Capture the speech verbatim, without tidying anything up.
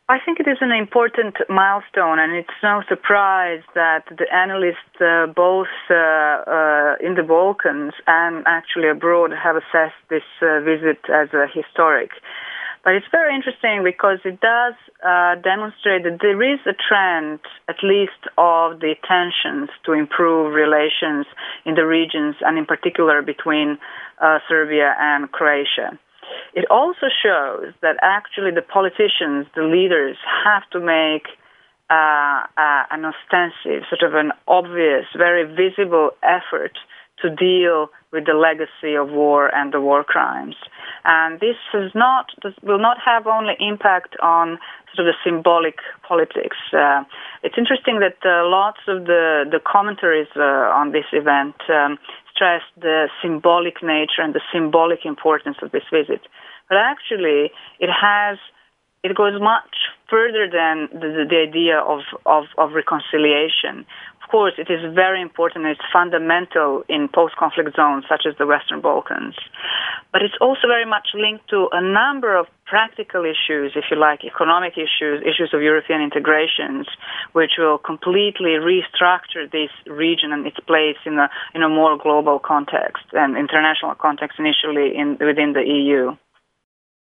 I think it is an important milestone, and it's no surprise that the analysts, uh, both uh, uh, in the Balkans and actually abroad, have assessed this uh, visit as a historic. But it's very interesting because it does uh, demonstrate that there is a trend, at least, of the tensions to improve relations in the regions, and in particular between uh, Serbia and Croatia. It also shows that actually the politicians, the leaders, have to make uh, uh, an ostensive, sort of an obvious, very visible effort to deal with the legacy of war and the war crimes. And this is not, this will not have only impact on sort of the symbolic politics. Uh, it's interesting that uh, lots of the, the commentaries uh, on this event um, stress the symbolic nature and the symbolic importance of this visit. But actually, it has, it goes much further than the, the idea of, of, of reconciliation. Of course, it is very important, it's fundamental in post-conflict zones such as the Western Balkans. But it's also very much linked to a number of practical issues, if you like, economic issues, issues of European integrations, which will completely restructure this region and its place in a, in a more global context and international context initially in, within the E U.